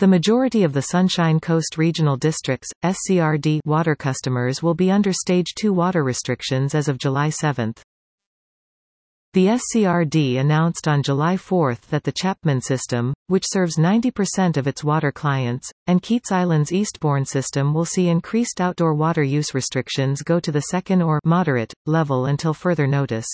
The majority of the Sunshine Coast Regional District's SCRD water customers will be under Stage 2 water restrictions as of July 7. The SCRD announced on July 4 that the Chapman system, which serves 90% of its water clients, and Keats Island's Eastbourne system will see increased outdoor water use restrictions go to the second or moderate level until further notice.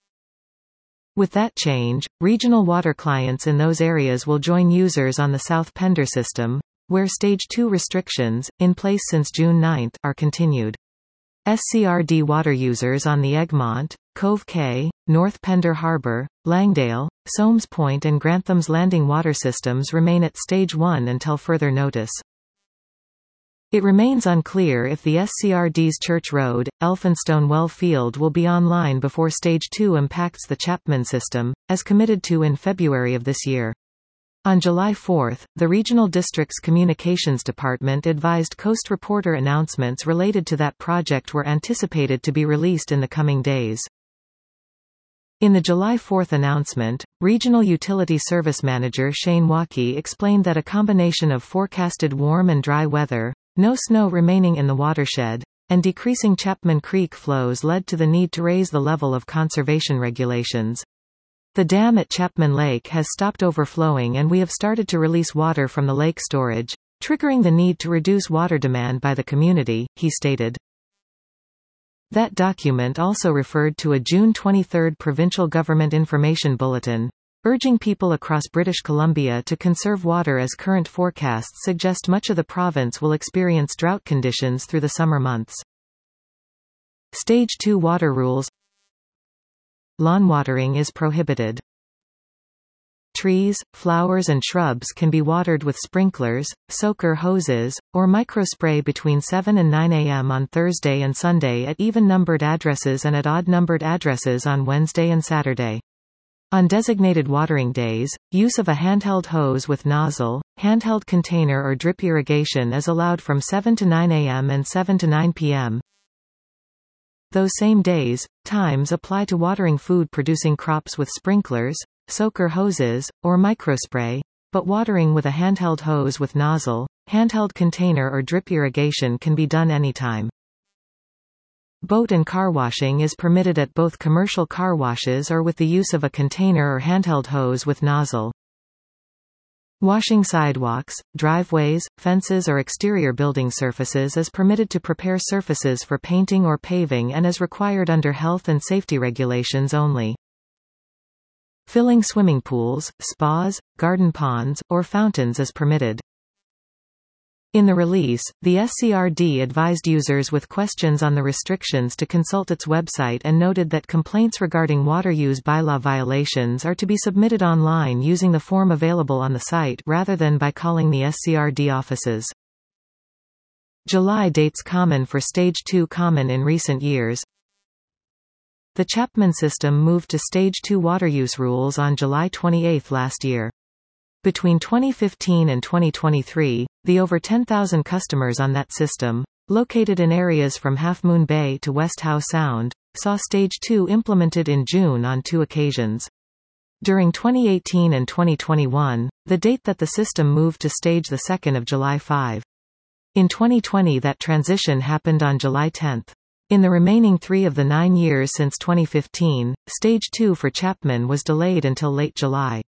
With that change, regional water clients in those areas will join users on the South Pender system, where Stage 2 restrictions, in place since June 9, are continued. SCRD water users on the Egmont, Cove Cay, North Pender Harbour, Langdale, Soames Point and Grantham's Landing water systems remain at Stage 1 until further notice. It remains unclear if the SCRD's Church Road, Elphinstone Well Field will be online before Stage 2 impacts the Chapman system, as committed to in February of this year. On July 4, the Regional District's Communications Department advised Coast Reporter announcements related to that project were anticipated to be released in the coming days. In the July 4 announcement, Regional Utility Service Manager Shane Waukee explained that a combination of forecasted warm and dry weather, no snow remaining in the watershed, and decreasing Chapman Creek flows led to the need to raise the level of conservation regulations. The dam at Chapman Lake has stopped overflowing and we have started to release water from the lake storage, triggering the need to reduce water demand by the community, he stated. That document also referred to a June 23 Provincial Government Information Bulletin, urging people across British Columbia to conserve water as current forecasts suggest much of the province will experience drought conditions through the summer months. Stage 2 water rules. Lawn watering is prohibited. Trees, flowers and shrubs can be watered with sprinklers, soaker hoses, or microspray between 7 and 9 a.m. on Thursday and Sunday at even-numbered addresses and at odd-numbered addresses on Wednesday and Saturday. On designated watering days, use of a handheld hose with nozzle, handheld container or drip irrigation is allowed from 7 to 9 a.m. and 7 to 9 p.m. Those same days, times apply to watering food-producing crops with sprinklers, soaker hoses, or microspray, but watering with a handheld hose with nozzle, handheld container or drip irrigation can be done anytime. Boat and car washing is permitted at both commercial car washes or with the use of a container or handheld hose with nozzle. Washing sidewalks, driveways, fences or exterior building surfaces is permitted to prepare surfaces for painting or paving and is required under health and safety regulations only. Filling swimming pools, spas, garden ponds, or fountains is permitted. In the release, the SCRD advised users with questions on the restrictions to consult its website and noted that complaints regarding water use bylaw violations are to be submitted online using the form available on the site rather than by calling the SCRD offices. July dates common for Stage 2 common in recent years. The Chapman system moved to Stage 2 water use rules on July 28 last year. Between 2015 and 2023, the over 10,000 customers on that system, located in areas from Half Moon Bay to West Howe Sound, saw Stage 2 implemented in June on 2 occasions. During 2018 and 2021, the date that the system moved to Stage 2 of July 5. In 2020 that transition happened on July 10. In the remaining 3 of the 9 years since 2015, Stage 2 for Chapman was delayed until late July.